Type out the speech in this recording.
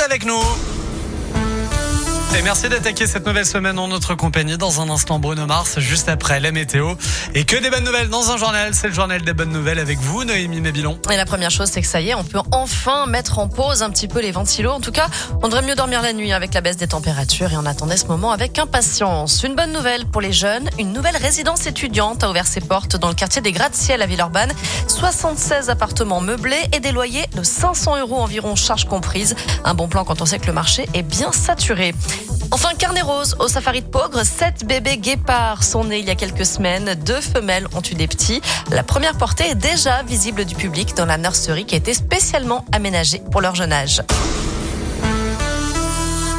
avec nous. Et merci d'attaquer cette nouvelle semaine en notre compagnie. Dans un instant, Bruno Mars, juste après la météo. Et que des bonnes nouvelles dans un journal. C'est le journal des bonnes nouvelles avec vous, Noémie Mébilon. Et la première chose, c'est que ça y est, on peut enfin mettre en pause un petit peu les ventilos. En tout cas, on devrait mieux dormir la nuit avec la baisse des températures et on attendait ce moment avec impatience. Une bonne nouvelle pour les jeunes. Une nouvelle résidence étudiante a ouvert ses portes dans le quartier des Gratte-Ciel à Villeurbanne. 76 appartements meublés et des loyers de 500 € environ, charges comprises. Un bon plan quand on sait que le marché est bien saturé. Enfin, carnet rose au safari de Peaugres. 7 bébés guépards sont nés il y a quelques semaines. 2 femelles ont eu des petits. La première portée est déjà visible du public dans la nurserie qui a été spécialement aménagée pour leur jeune âge.